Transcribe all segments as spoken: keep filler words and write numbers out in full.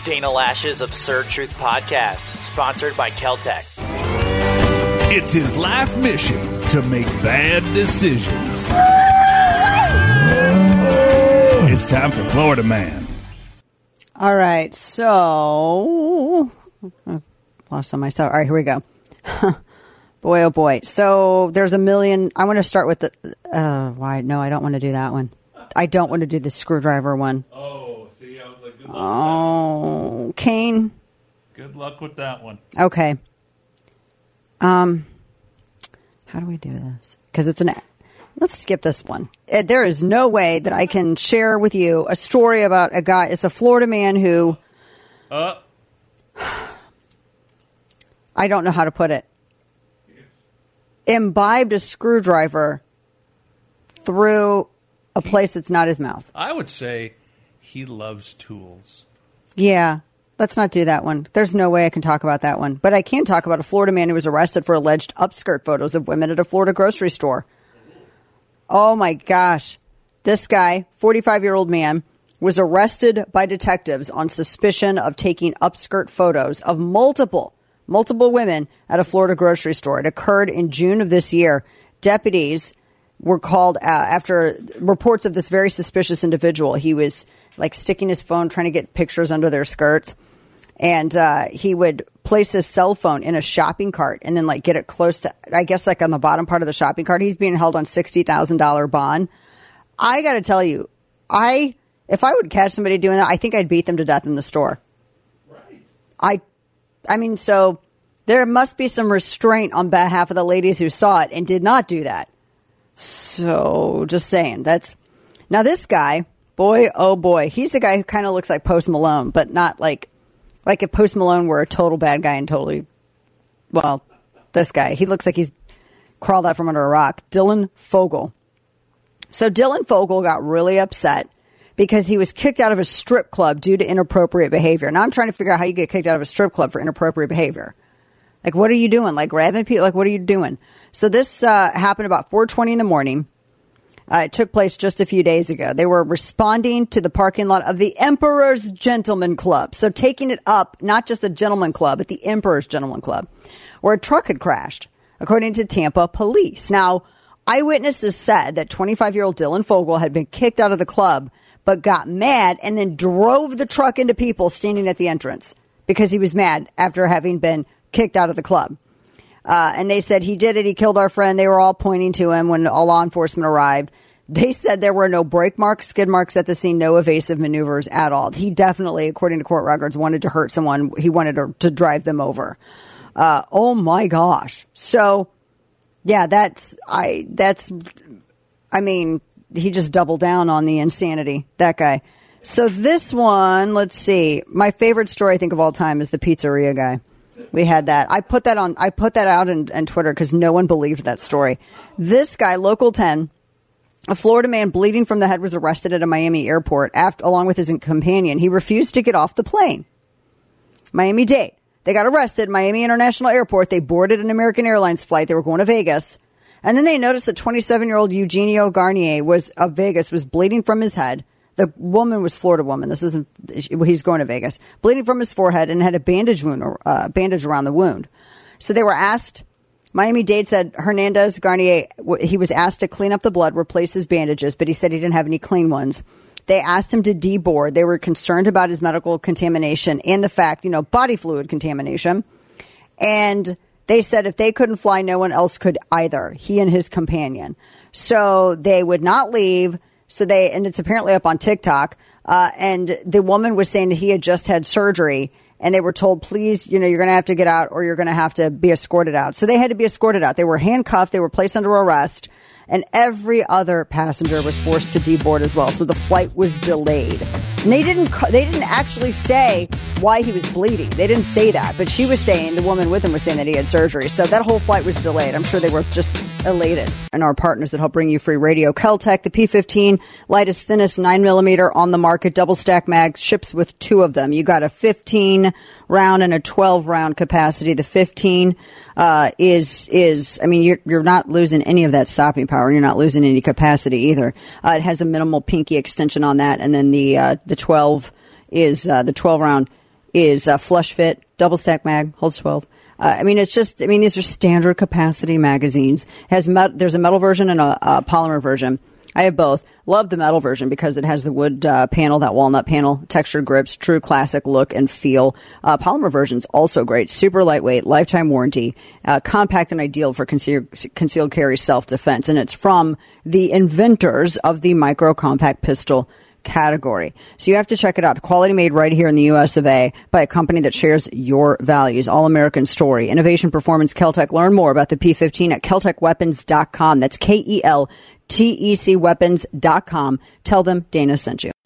Dana Lash's Absurd Truth Podcast, sponsored by Keltec. It's his life mission to make bad decisions. It's time for Florida Man. All right, so... Oh, lost on myself. All right, here we go. Boy, oh boy. So there's a million... I want to start with the... Uh, why? No, I don't want to do that one. I don't want to do the screwdriver one. Oh, see, I was like, good luck Oh, Kane. Good luck with that one. Okay. Um, how do we do this? Because it's an... Let's skip this one. Uh, There is no way that I can share with you a story about a guy. It's a Florida man who... Uh, I don't know how to put it. Imbibed a screwdriver through a place that's not his mouth. I would say he loves tools. Yeah, let's not do that one. There's no way I can talk about that one. But I can talk about a Florida man who was arrested for alleged upskirt photos of women at a Florida grocery store. Oh, my gosh. This guy, forty-five-year-old man, was arrested by detectives on suspicion of taking upskirt photos of multiple, multiple women at a Florida grocery store. It occurred in June of this year. Deputies were called uh, after reports of this very suspicious individual. He was like sticking his phone, trying to get pictures under their skirts. And uh, he would place his cell phone in a shopping cart and then like get it close to, I guess, like on the bottom part of the shopping cart. He's being held on sixty thousand dollars bond. I got to tell you, I if I would catch somebody doing that, I think I'd beat them to death in the store. Right. I, I mean, so there must be some restraint on behalf of the ladies who saw it and did not do that. So just saying, that's now this guy, boy, oh boy, he's the guy who kind of looks like Post Malone, but not like, like if Post Malone were a total bad guy and totally, well, this guy, he looks like he's crawled out from under a rock. Dylan Fogel. So Dylan Fogel got really upset because he was kicked out of a strip club due to inappropriate behavior. Now I'm trying to figure out how you get kicked out of a strip club for inappropriate behavior. Like, what are you doing? Like grabbing people? Like, what are you doing? So this uh, happened about four twenty in the morning. Uh, it took place just a few days ago. They were responding to the parking lot of the Emperor's Gentleman Club. So taking it up, not just a gentleman club, but the Emperor's Gentleman Club, where a truck had crashed, according to Tampa police. Now, eyewitnesses said that twenty-five-year-old Dylan Fogel had been kicked out of the club, but got mad and then drove the truck into people standing at the entrance because he was mad after having been kicked out of the club. Uh, and they said, he did it, he killed our friend. They were all pointing to him when all law enforcement arrived. They said there were no brake marks, skid marks at the scene, no evasive maneuvers at all. He definitely, according to court records, wanted to hurt someone. He wanted to, to drive them over. Uh, oh my gosh. So, yeah, that's, I, that's, I mean, he just doubled down on the insanity, that guy. So this one, let's see. My favorite story, I think, of all time is the pizzeria guy. We had that. I put that on. I put that out on, on Twitter because no one believed that story. This guy, Local ten, a Florida man bleeding from the head, was arrested at a Miami airport after, along with his companion. He refused to get off the plane. Miami-Dade. They got arrested at Miami International Airport. They boarded an American Airlines flight. They were going to Vegas. And then they noticed that twenty-seven-year-old Eugenio Garnier was of Vegas was bleeding from his head. The woman was Florida woman. This isn't, he's going to Vegas, bleeding from his forehead and had a bandage wound, uh, bandage around the wound. So they were asked, Miami-Dade said Hernandez Garnier, he was asked to clean up the blood, replace his bandages, but he said he didn't have any clean ones. They asked him to deboard. They were concerned about his medical contamination and the fact, you know, body fluid contamination. And they said if they couldn't fly, no one else could either, he and his companion. So they would not leave. So they, and it's apparently up on TikTok. Uh, and the woman was saying that he had just had surgery and they were told, please, you know, you're going to have to get out or you're going to have to be escorted out. So they had to be escorted out. They were handcuffed. They were placed under arrest. And every other passenger was forced to deboard as well. So the flight was delayed. And they didn't, they didn't actually say why he was bleeding. They didn't say that. But she was saying, the woman with him was saying that he had surgery. So that whole flight was delayed. I'm sure they were just elated. And our partners that help bring you free radio, Keltec, the P fifteen, lightest, thinnest nine millimeter on the market, double stack mag, ships with two of them. You got a fifteen round and a twelve round capacity. The fifteen uh, is, is, I mean, you're, you're not losing any of that stopping power. You're not losing any capacity either. Uh, it has a minimal pinky extension on that. And then the, uh, the twelve is, uh, the twelve round is uh, flush fit, double stack mag, holds twelve. Uh, I mean, it's just, I mean, these are standard capacity magazines. Has met, There's a metal version and a, a polymer version. I have both. Love the metal version because it has the wood uh, panel, that walnut panel, textured grips, true classic look and feel. Uh, polymer version's also great. Super lightweight, lifetime warranty, uh, compact and ideal for conceal, concealed carry self-defense. And it's from the inventors of the micro compact pistol category. So you have to check it out. Quality made right here in the U S of A by a company that shares your values. All American story. Innovation, performance, Keltec. Learn more about the P fifteen at keltec weapons dot com. That's K E L T E C weapons dot com. Tell them Dana sent you.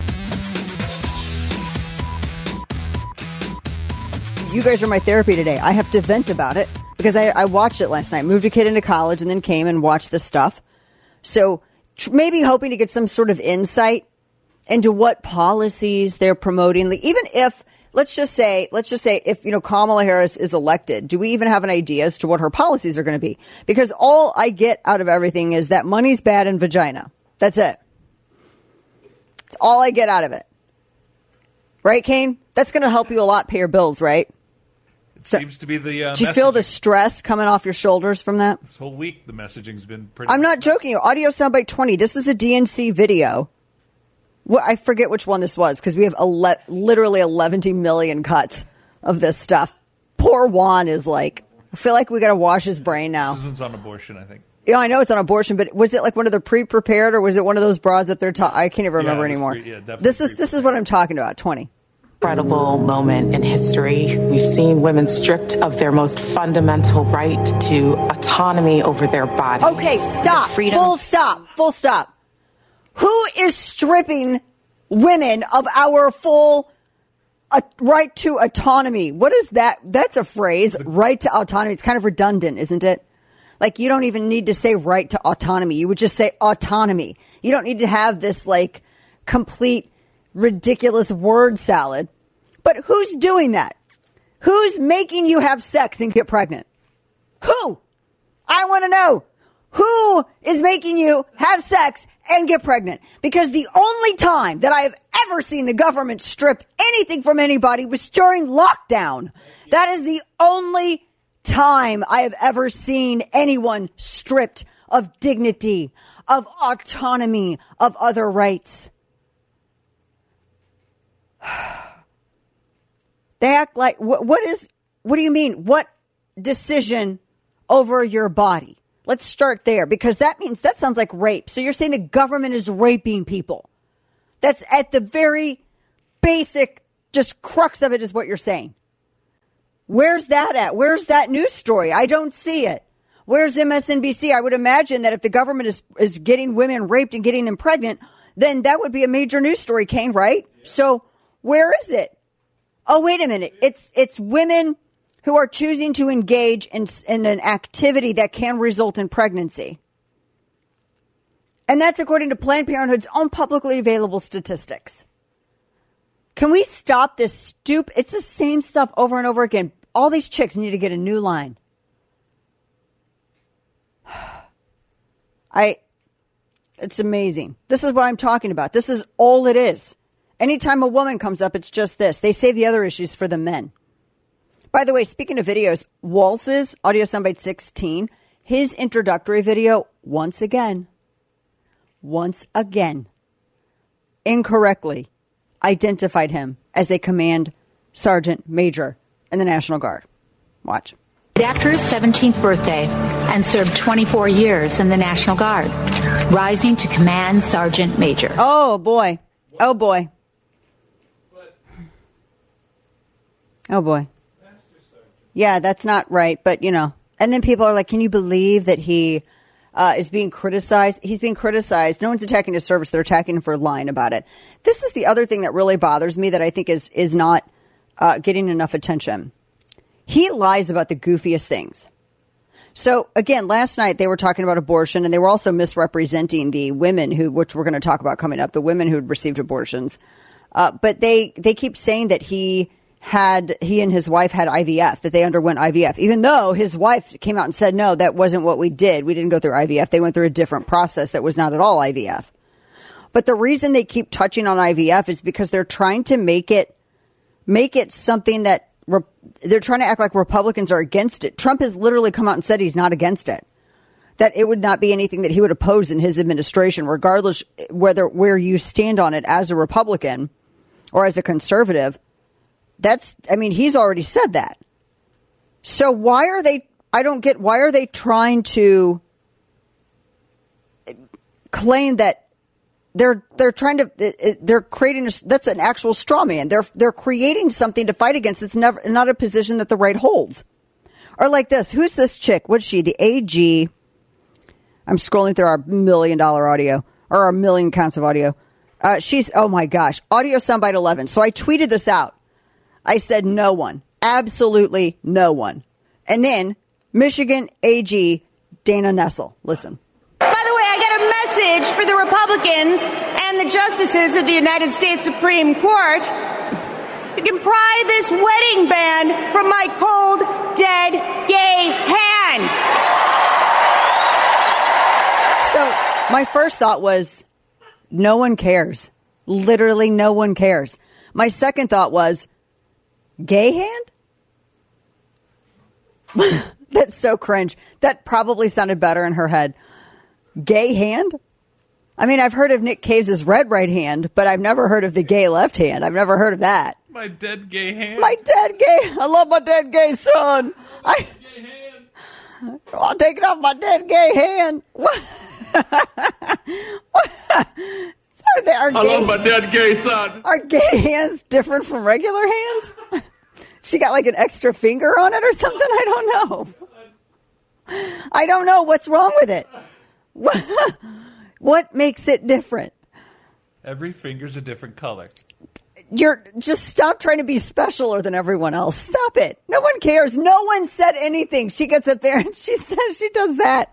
You guys are my therapy today. I have to vent about it because I, I watched it last night. Moved a kid into college and then came and watched this stuff. So tr- maybe hoping to get some sort of insight into what policies they're promoting. Even if, let's just say, let's just say if, you know, Kamala Harris is elected, do we even have an idea as to what her policies are going to be? Because all I get out of everything is that money's bad in vagina. That's it. That's all I get out of it. Right, Kane? That's going to help you a lot pay your bills, right? It so, seems to be the uh, Do you feel the stress coming off your shoulders from that? This whole week, the messaging's been pretty... I'm not joking. Audio soundbite twenty. This is a D N C video. Well, I forget which one this was because we have ele- literally eleven million cuts of this stuff. Poor Juan is like, I feel like we got to wash his brain now. This one's on abortion, I think. Yeah, I know it's on abortion, but was it like one of the pre-prepared or was it one of those broads that they're ta- I can't even remember yeah, anymore. Pre- yeah, definitely this is this is what I'm talking about. twenty. Incredible moment in history. We've seen women stripped of their most fundamental right to autonomy over their bodies. Okay, stop. Full stop. Full stop. Who is stripping women of our full uh, right to autonomy? What is that? That's a phrase, right to autonomy. It's kind of redundant, isn't it? Like, you don't even need to say right to autonomy. You would just say autonomy. You don't need to have this, like, complete, ridiculous word salad. But who's doing that? Who's making you have sex and get pregnant? Who? I want to know. Who is making you have sex and get pregnant? Because the only time that I have ever seen the government strip anything from anybody was during lockdown. That is the only time I have ever seen anyone stripped of dignity, of autonomy, of other rights. They act like, what, what is, what do you mean? What decision over your body? Let's start there, because that means, that sounds like rape. So you're saying the government is raping people. That's at the very basic, just crux of it is what you're saying. Where's that at? Where's that news story? I don't see it. Where's M S N B C? I would imagine that if the government is, is getting women raped and getting them pregnant, then that would be a major news story, Kane, right? Yeah. So where is it? Oh, wait a minute. It's it's women who are choosing to engage in, in an activity that can result in pregnancy. And that's according to Planned Parenthood's own publicly available statistics. Can we stop this stupid? It's the same stuff over and over again. All these chicks need to get a new line. I, it's amazing. This is what I'm talking about. This is all it is. Anytime a woman comes up, it's just this. They save the other issues for the men. By the way, speaking of videos, Waltz's Audio Soundbite sixteen, his introductory video, once again, once again, incorrectly identified him as a command sergeant major in the National Guard. Watch. After his seventeenth birthday and served twenty-four years in the National Guard, rising to command sergeant major. Oh, boy. Oh, boy. Oh, boy. Yeah, that's not right. But, you know, and then people are like, can you believe that he uh, is being criticized? He's being criticized. No one's attacking his service. They're attacking him for lying about it. This is the other thing that really bothers me that I think is, is not uh, getting enough attention. He lies about the goofiest things. So, again, last night they were talking about abortion, and they were also misrepresenting the women who, which we're going to talk about coming up, the women who had received abortions. Uh, but they, they keep saying that he had, he and his wife had I V F, that they underwent I V F, even though his wife came out and said, no, that wasn't what we did. We didn't go through I V F. They went through a different process that was not at all I V F. But the reason they keep touching on I V F is because they're trying to make it make it something that re- they're trying to act like Republicans are against it. Trump has literally come out and said he's not against it, that it would not be anything that he would oppose in his administration, regardless whether where you stand on it as a Republican or as a conservative. That's, I mean, he's already said that. So why are they, I don't get, why are they trying to claim that they're, they're trying to, they're creating, a, that's an actual straw man. They're, they're creating something to fight against. It's never, not a position that the right holds. Or like this, who's this chick? What's she? The A G. I'm scrolling through our million dollar audio or our million counts of audio. Uh, she's, oh my gosh, audio soundbite eleven. So I tweeted this out. I said, no one, absolutely no one. And then Michigan A G Dana Nessel. Listen. By the way, I got a message for the Republicans and the justices of the United States Supreme Court. You can pry this wedding band from my cold, dead, gay hand. So my first thought was, no one cares. Literally no one cares. My second thought was, gay hand? That's so cringe. That probably sounded better in her head. Gay hand? I mean, I've heard of Nick Cage's red right hand, but I've never heard of the gay left hand. I've never heard of that. My dead gay hand. My dead gay. I love my dead gay son. I, Gay hand. I'll take it off my dead gay hand. What? What? Are they, are I gay, love my dead gay son. Are gay hands different from regular hands? She got like an extra finger on it or something? I don't know. I don't know what's wrong with it. What, what makes it different? Every finger's a different color. You're just stop trying to be specialer than everyone else. Stop it. No one cares. No one said anything. She gets up there and she says she does that.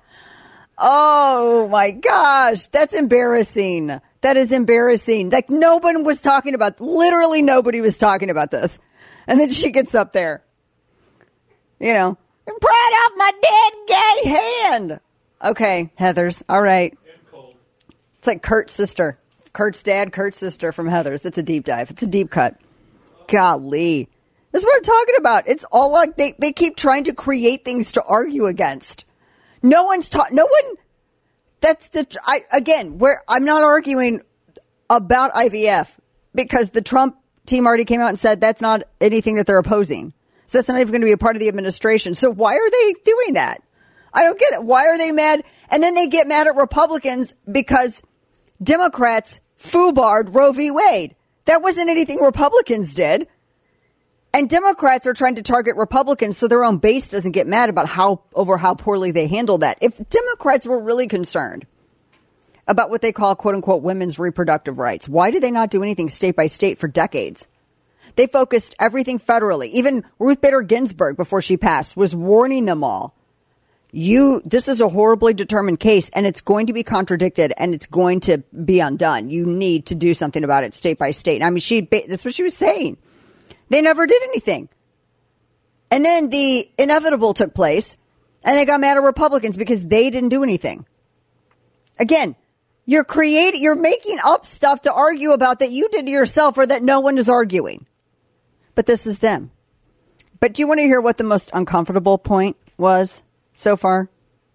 Oh my gosh. That's embarrassing. That is embarrassing. Like no one was talking about, literally nobody was talking about this. And then she gets up there, you know, pry off my dead gay hand. Okay, Heathers. All right. It's like Kurt's sister. Kurt's dad, Kurt's sister from Heathers. It's a deep dive. It's a deep cut. Golly. This is what I'm talking about. It's all like they, they keep trying to create things to argue against. No one's taught. No one. That's the, I, again, where I'm not arguing about I V F because the Trump team already came out and said that's not anything that they're opposing. So that's not even going to be a part of the administration. So why are they doing that? I don't get it. Why are they mad? And then they get mad at Republicans because Democrats foobarred Roe v. Wade. That wasn't anything Republicans did. And Democrats are trying to target Republicans so their own base doesn't get mad about how over how poorly they handled that. If Democrats were really concerned about what they call, quote unquote, women's reproductive rights, why did they not do anything state by state for decades? They focused everything federally. Even Ruth Bader Ginsburg, before she passed, was warning them all. You, this is a horribly determined case, and it's going to be contradicted, and it's going to be undone. You need to do something about it state by state. I mean, she that's what she was saying. They never did anything. And then the inevitable took place, and they got mad at Republicans because they didn't do anything. Again, you're creating, you're making up stuff to argue about that you did to yourself or that no one is arguing. But this is them. But do you want to hear what the most uncomfortable point was so far?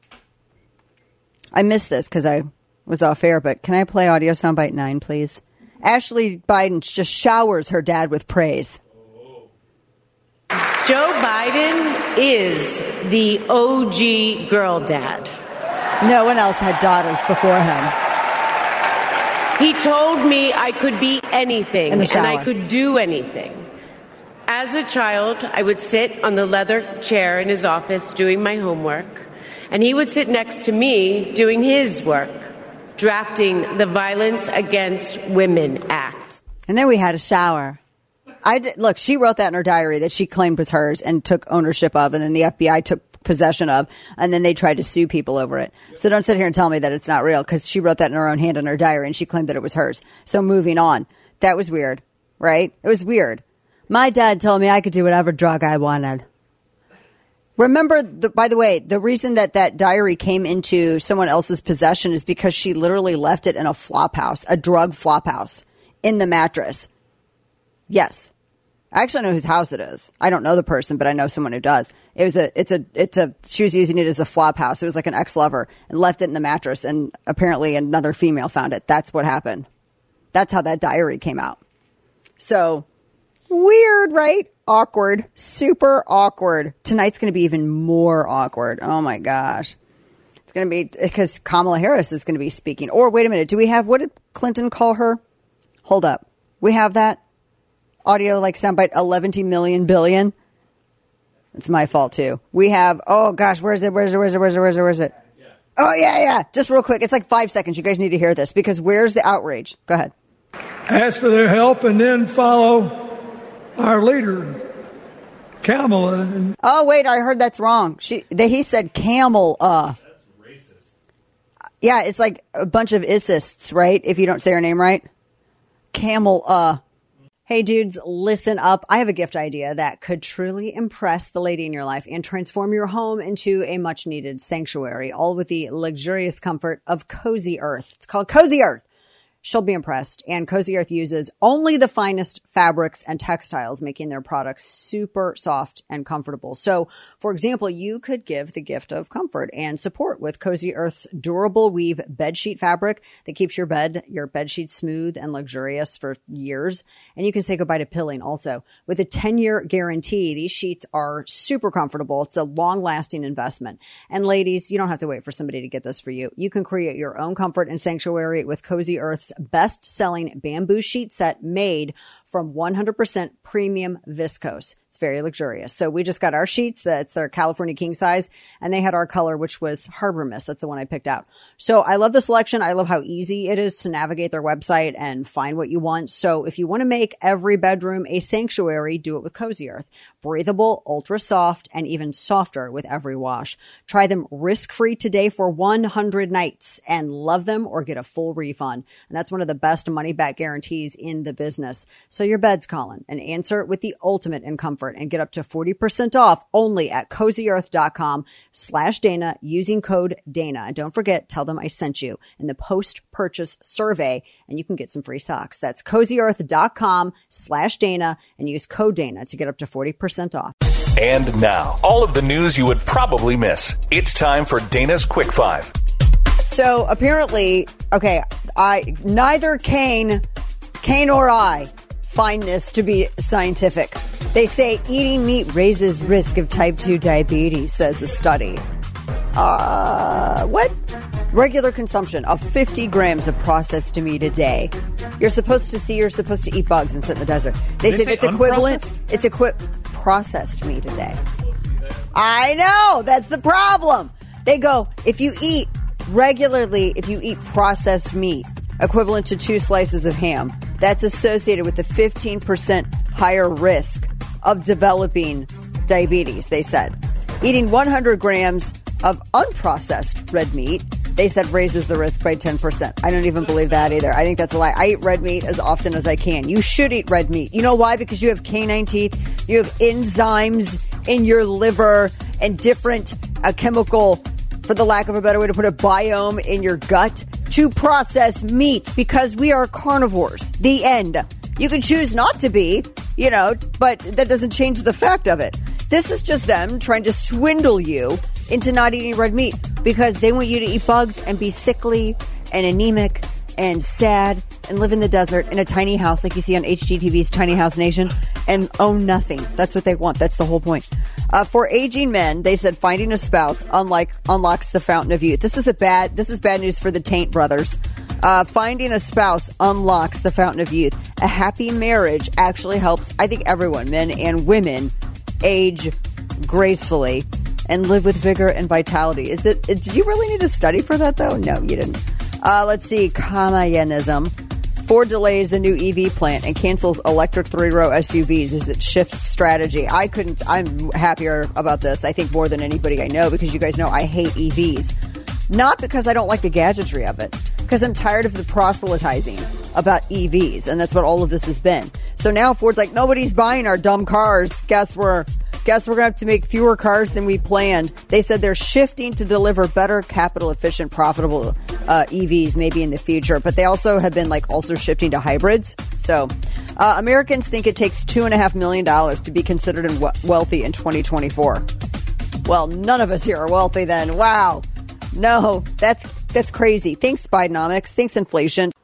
I missed this because I was off air, but can I play audio soundbite nine, please? Ashley Biden just showers her dad with praise. Joe Biden is the O G girl dad. No one else had daughters before him. He told me I could be anything In the and I shower. could do anything. As a child, I would sit on the leather chair in his office doing my homework, and he would sit next to me doing his work, drafting the Violence Against Women Act. And then we had a shower. I did, look, she wrote that in her diary that she claimed was hers and took ownership of, and then the F B I took possession of, and then they tried to sue people over it. So don't sit here and tell me that it's not real, because she wrote that in her own hand in her diary, and she claimed that it was hers. So moving on. That was weird, right? It was weird. My dad told me I could do whatever drug I wanted. Remember, the, by the way, the reason that that diary came into someone else's possession is because she literally left it in a flop house, a drug flop house, in the mattress. Yes. I actually know whose house it is. I don't know the person, but I know someone who does. It was a, it's a, it's a, she was using it as a flop house. It was like an ex-lover and left it in the mattress, and apparently another female found it. That's what happened. That's how that diary came out. So weird, right? Awkward. Super awkward. Tonight's going to be even more awkward. Oh my gosh. It's going to be because Kamala Harris is going to be speaking. Or wait a minute. Do we have, what did Clinton call her? Hold up. We have that? Audio like soundbite eleven million billion. It's my fault too. We have, oh gosh, where's it? Where's it? Where's it? Where's it? Where's it? Where's it? Oh yeah, yeah. Just real quick. It's like five seconds. You guys need to hear this because where's the outrage? Go ahead. Ask for their help and then follow our leader, Kamala. And- oh wait, I heard that's wrong. She, they, he said camel. Uh, that's racist. Yeah, it's like a bunch of isists, right? If you don't say her name right, camel. Uh. Hey dudes, listen up. I have a gift idea that could truly impress the lady in your life and transform your home into a much needed sanctuary, all with the luxurious comfort of Cozy Earth. It's called Cozy Earth. She'll be impressed. And Cozy Earth uses only the finest fabrics and textiles, making their products super soft and comfortable. So, for example, you could give the gift of comfort and support with Cozy Earth's durable weave bedsheet fabric that keeps your bed, your bedsheet smooth and luxurious for years. And you can say goodbye to pilling also. With a ten-year guarantee, these sheets are super comfortable. It's a long-lasting investment. And ladies, you don't have to wait for somebody to get this for you. You can create your own comfort and sanctuary with Cozy Earth's best-selling bamboo sheet set made from one hundred percent premium viscose. It's very luxurious. So we just got our sheets. That's our California king size. And they had our color, which was Harbor Mist. That's the one I picked out. So I love the selection. I love how easy it is to navigate their website and find what you want. So if you want to make every bedroom a sanctuary, do it with Cozy Earth. Breathable, ultra soft, and even softer with every wash. Try them risk-free today for one hundred nights and love them or get a full refund. And that's one of the best money-back guarantees in the business. So your bed's calling, and answer with the ultimate in comfort and get up to forty percent off only at CozyEarth.com slash Dana using code Dana. And don't forget, tell them I sent you in the post-purchase survey and you can get some free socks. That's CozyEarth.com slash Dana and use code Dana to get up to forty percent off. And now, all of the news you would probably miss. It's time for Dana's Quick Five. So apparently, okay, I neither Kane, Kane or I find this to be scientific. They say eating meat raises risk of type two diabetes, says the study. Uh, what? Regular consumption of fifty grams of processed meat a day. You're supposed to see, you're supposed to eat bugs and sit in the desert. They, they say, say it's equivalent, it's equi- processed meat a day. I know, that's the problem. They go, if you eat regularly, if you eat processed meat, equivalent to two slices of ham, that's associated with the fifteen percent higher risk of developing diabetes, they said. Eating one hundred grams of unprocessed red meat, they said, raises the risk by ten percent. I don't even believe that either. I think that's a lie. I eat red meat as often as I can. You should eat red meat. You know why? Because you have canine teeth, you have enzymes in your liver, and different uh, chemical, for the lack of a better way to put it, biome in your gut to process meat, because we are carnivores. The end. You can choose not to be, you know, but that doesn't change the fact of it. This is just them trying to swindle you into not eating red meat because they want you to eat bugs and be sickly and anemic and sad and live in the desert in a tiny house like you see on H G T V's Tiny House Nation and own nothing. That's what they want. That's the whole point. Uh, for aging men, they said finding a spouse unlike unlocks the fountain of youth. This is a bad. This is bad news for the Taint brothers. Uh, finding a spouse unlocks the fountain of youth. A happy marriage actually helps, I think, everyone, men and women, age gracefully and live with vigor and vitality. Is it? Did you really need to study for that, though? No, you didn't. Uh, let's see. Kamayanism. Ford delays a new E V plant and cancels electric three-row S U Vs as it shifts strategy. I couldn't. I'm happier about this, I think, more than anybody I know, because you guys know I hate E Vs. Not because I don't like the gadgetry of it, because I'm tired of the proselytizing about E Vs, and that's what all of this has been. So now Ford's like, nobody's buying our dumb cars. Guess we're guess we're going to have to make fewer cars than we planned. They said they're shifting to deliver better, capital-efficient, profitable uh, E Vs maybe in the future, but they also have been like also shifting to hybrids. So Uh, Americans think it takes two and a half million dollars to be considered in we- wealthy in twenty twenty-four. Well, none of us here are wealthy then. Wow. No, that's that's crazy. Thanks, Bidenomics. Thanks, inflation.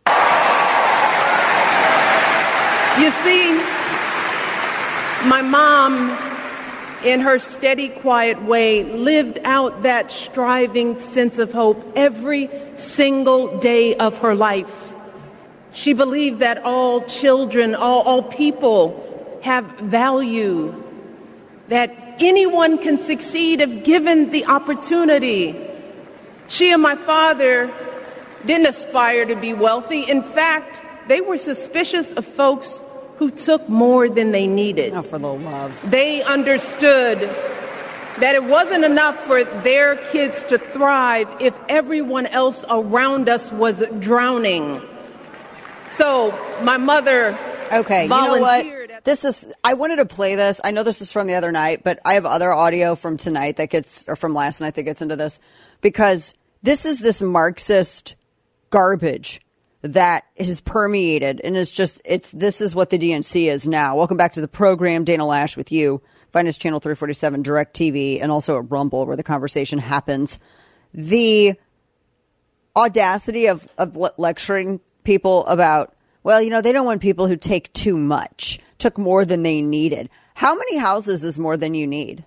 You see, my mom, in her steady, quiet way, lived out that striving sense of hope every single day of her life. She believed that all children, all, all people have value, that anyone can succeed if given the opportunity. She and my father didn't aspire to be wealthy. In fact, they were suspicious of folks who took more than they needed. Oh, for the love. They understood that it wasn't enough for their kids to thrive if everyone else around us was drowning. So my mother Okay, you know what? This is, I wanted to play this. I know this is from the other night, but I have other audio from tonight that gets, or from last night that gets into this, because this is this Marxist garbage that is permeated, and it's just, it's, this is what the D N C is now. Welcome back to the program. Dana Lash with you. Find us channel three forty-seven Direct T V and also at Rumble where the conversation happens. The audacity of, of le- lecturing people about, well, you know, they don't want people who take too much, took more than they needed. How many houses is more than you need?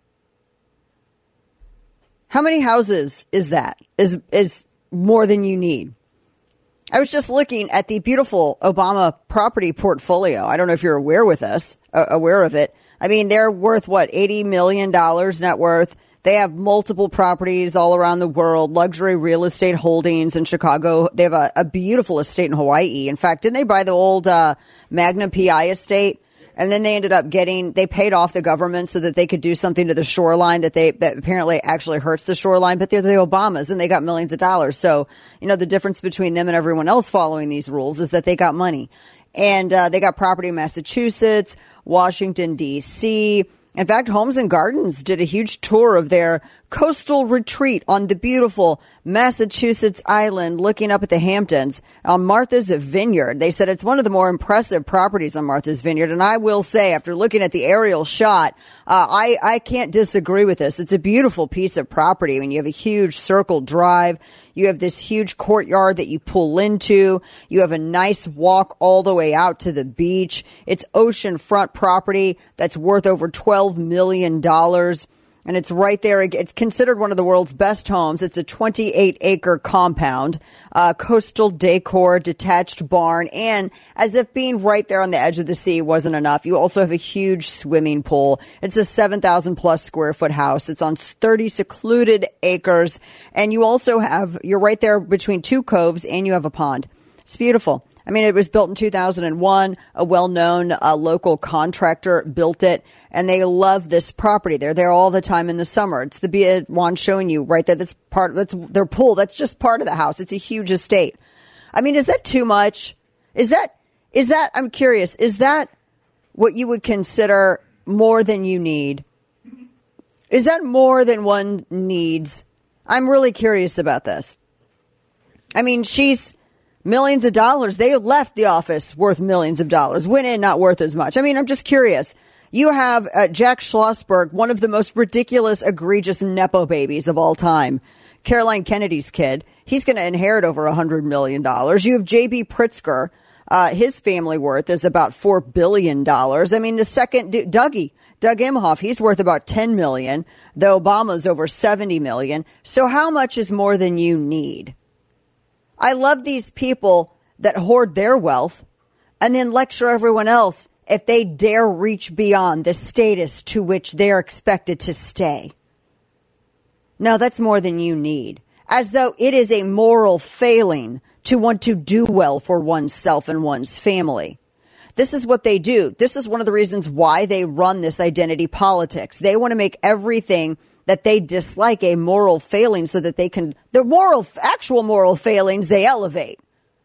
How many houses is that? Is is more than you need? I was just looking at the beautiful Obama property portfolio. I don't know if you're aware with us, uh, aware of it. I mean, they're worth, what, eighty million dollars net worth. They have multiple properties all around the world, luxury real estate holdings in Chicago. They have a, a beautiful estate in Hawaii. In fact, didn't they buy the old uh, Magnum P I estate? And then they ended up getting, they paid off the government so that they could do something to the shoreline that they, that apparently actually hurts the shoreline, but they're the Obamas and they got millions of dollars. So, you know, the difference between them and everyone else following these rules is that they got money. And uh, they got property in Massachusetts, Washington, D C. In fact, Homes and Gardens did a huge tour of their coastal retreat on the beautiful Massachusetts island, looking up at the Hamptons on Martha's Vineyard. They said it's one of the more impressive properties on Martha's Vineyard. And I will say, after looking at the aerial shot, uh, I, I can't disagree with this. It's a beautiful piece of property. I mean, you have a huge circle drive. You have this huge courtyard that you pull into. You have a nice walk all the way out to the beach. It's oceanfront property that's worth over twelve million dollars. And it's right there. It's considered one of the world's best homes. It's a twenty-eight acre compound, uh, coastal decor, detached barn. And as if being right there on the edge of the sea wasn't enough, you also have a huge swimming pool. It's a seven thousand plus square foot house. It's on thirty secluded acres. And you also have, you're right there between two coves and you have a pond. It's beautiful. I mean, it was built in two thousand one. A well-known uh, local contractor built it, and they love this property. They're there all the time in the summer. It's the one showing you right there. That's part. That's their pool. That's just part of the house. It's a huge estate. I mean, is that too much? Is that is that? I'm curious. Is that what you would consider more than you need? Is that more than one needs? I'm really curious about this. I mean, she's. Millions of dollars. They left the office worth millions of dollars. Went in not worth as much. I mean, I'm just curious. You have uh, Jack Schlossberg, one of the most ridiculous, egregious Nepo babies of all time. Caroline Kennedy's kid. He's going to inherit over one hundred million dollars. You have J B. Pritzker. Uh, his family worth is about four billion dollars. I mean, the second, Dougie, Doug Emhoff, he's worth about ten million dollars. The Obama's over seventy million dollars. So how much is more than you need? I love these people that hoard their wealth and then lecture everyone else if they dare reach beyond the status to which they're expected to stay. No, that's more than you need. As though it is a moral failing to want to do well for oneself and one's family. This is what they do. This is one of the reasons why they run this identity politics. They want to make everything that they dislike a moral failing so that they can, the moral, actual moral failings they elevate.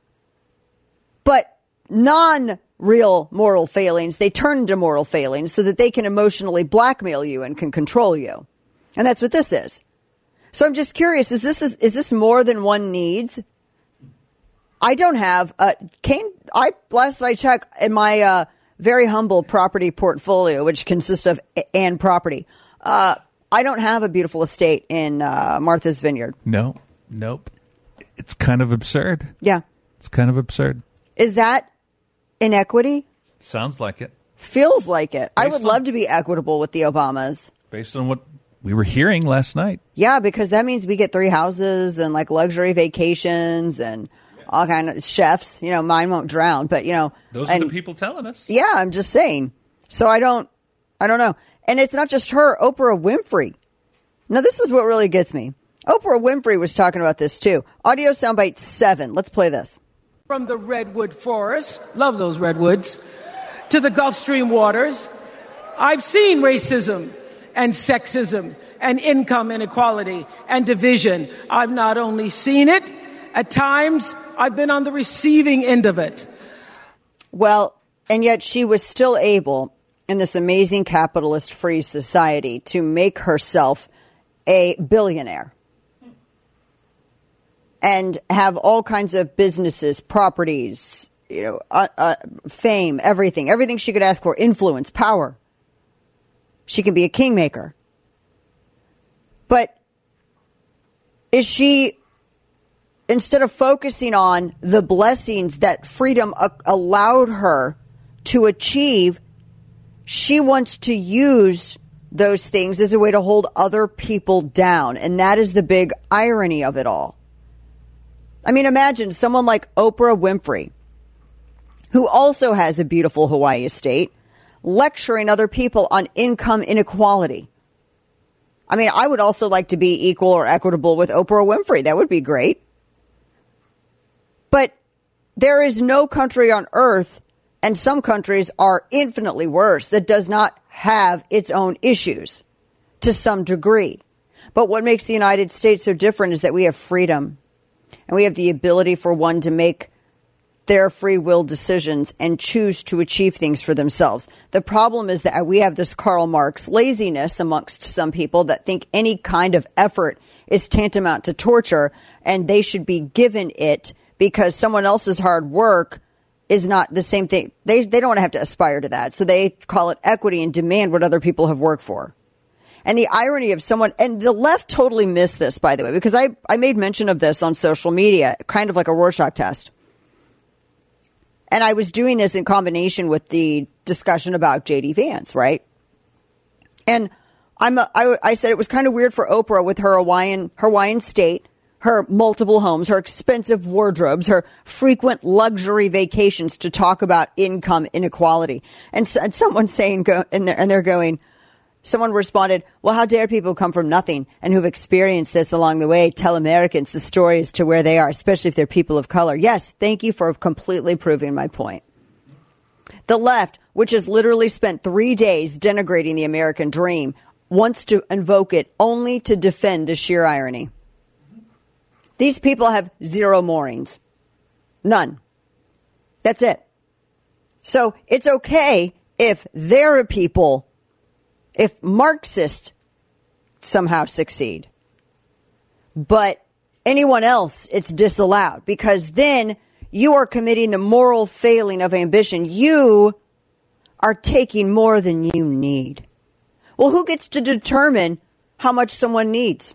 But non-real moral failings, they turn into moral failings so that they can emotionally blackmail you and can control you. And that's what this is. So I'm just curious, is this, is, is this more than one needs? I don't have uh, Kane. I last I checked in my uh, very humble property portfolio, which consists of and property. Uh, I don't have a beautiful estate in uh, Martha's Vineyard. No, nope. It's kind of absurd. Yeah, it's kind of absurd. Is that inequity? Sounds like it. Feels like it. Based I would on, love to be equitable with the Obamas. Based on what we were hearing last night. Yeah, because that means we get three houses and like luxury vacations and all kind of chefs. You know, mine won't drown, but you know, those and, are the people telling us. Yeah, I'm just saying. So I don't, I don't know. And it's not just her. Oprah Winfrey. Now this is what really gets me. Oprah Winfrey was talking about this too. Audio soundbite seven. Let's play this. From the redwood forest, love those redwoods, to the Gulf Stream waters, I've seen racism and sexism and income inequality and division. I've not only seen it, at times I've been on the receiving end of it. Well, and yet she was still able in this amazing capitalist free society to make herself a billionaire and have all kinds of businesses, properties, you know, uh, uh, fame, everything, everything she could ask for, influence, power. She can be a kingmaker. But is she, instead of focusing on the blessings that freedom uh, allowed her to achieve, she wants to use those things as a way to hold other people down. And that is the big irony of it all. I mean, imagine someone like Oprah Winfrey, who also has a beautiful Hawaii estate, lecturing other people on income inequality. I mean, I would also like to be equal or equitable with Oprah Winfrey. That would be great. But there is no country on earth, and some countries are infinitely worse, that does not have its own issues to some degree. But what makes the United States so different is that we have freedom, and we have the ability for one to make their free will decisions and choose to achieve things for themselves. The problem is that we have this Karl Marx laziness amongst some people that think any kind of effort is tantamount to torture, and they should be given it because someone else's hard work is not the same thing. They they don't want to have to aspire to that. So they call it equity and demand what other people have worked for. And the irony of someone, and the left totally missed this, by the way, because I, I made mention of this on social media, kind of like a Rorschach test. And I was doing this in combination with the discussion about J D Vance, right? And I'm a, I, I said it was kind of weird for Oprah with her Hawaiian Hawaiian state, her multiple homes, her expensive wardrobes, her frequent luxury vacations to talk about income inequality. And, and someone saying, go, and they're, and they're going, someone responded, well, how dare people come from nothing and who've experienced this along the way tell Americans the story as to where they are, especially if they're people of color. Yes, thank you for completely proving my point. The left, which has literally spent three days denigrating the American dream, wants to invoke it only to defend the sheer irony. These people have zero moorings. None. That's it. So it's okay if their people, if Marxists somehow succeed. But anyone else, it's disallowed, because then you are committing the moral failing of ambition. You are taking more than you need. Well, who gets to determine how much someone needs?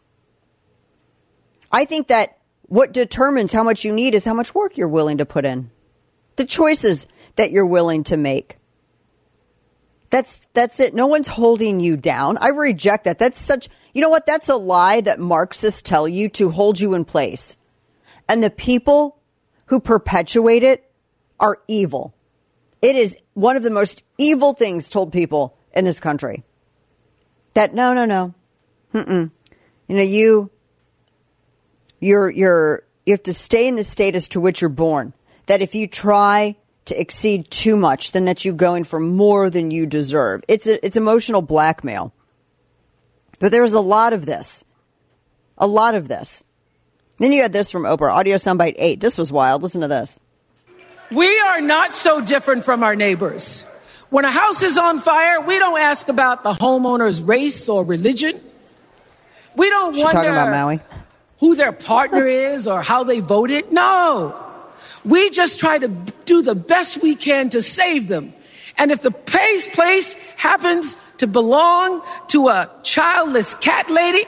I think that what determines how much you need is how much work you're willing to put in. The choices that you're willing to make. That's that's it. No one's holding you down. I reject that. That's such, you know what? That's a lie that Marxists tell you to hold you in place. And the people who perpetuate it are evil. It is one of the most evil things told people in this country. That no, no, no. Mm-mm. You know, you, you're, you're, you have to stay in the status to which you're born. That if you try to exceed too much, then that you're going for more than you deserve. It's a, it's emotional blackmail. But there's a lot of this. A lot of this. Then you had this from Oprah, audio soundbite eight. This was wild. Listen to this. We are not so different from our neighbors. When a house is on fire, we don't ask about the homeowner's race or religion. We don't She's talking about wonder Maui. who their partner is or how they voted. No. We just try to do the best we can to save them. And if the place, place happens to belong to a childless cat lady,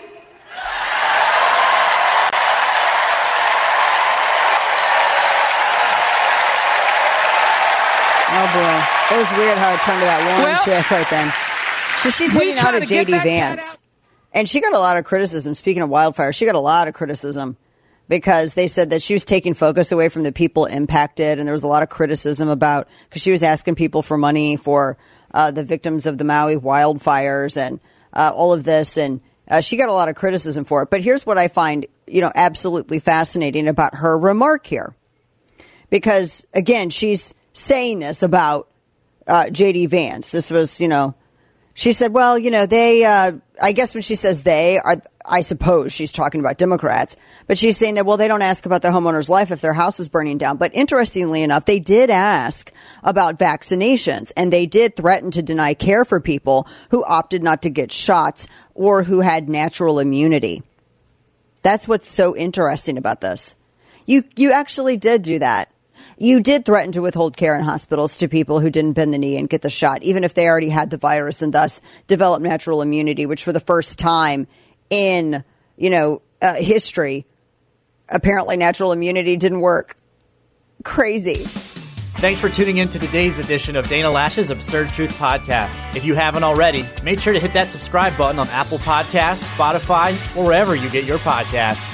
oh boy, it was weird how it turned to that one well, chick right then. So she's hitting out at J D Vance. And she got a lot of criticism. Speaking of wildfire, she got a lot of criticism because they said that she was taking focus away from the people impacted. And there was a lot of criticism about, because she was asking people for money for uh, the victims of the Maui wildfires and uh, all of this. And uh, she got a lot of criticism for it. But here's what I find, you know, absolutely fascinating about her remark here. Because, again, she's saying this about uh, J D Vance. This was, you know, she said, well, you know, they, uh, I guess when she says they, are, I suppose she's talking about Democrats, but she's saying that, well, they don't ask about the homeowner's life if their house is burning down. But interestingly enough, they did ask about vaccinations, and they did threaten to deny care for people who opted not to get shots or who had natural immunity. That's what's so interesting about this. You, you actually did do that. You did threaten to withhold care in hospitals to people who didn't bend the knee and get the shot, even if they already had the virus and thus developed natural immunity, which for the first time in, you know, uh, history, apparently natural immunity didn't work. Crazy. Thanks for tuning in to today's edition of Dana Loesch's Absurd Truth Podcast. If you haven't already, make sure to hit that subscribe button on Apple Podcasts, Spotify, or wherever you get your podcasts.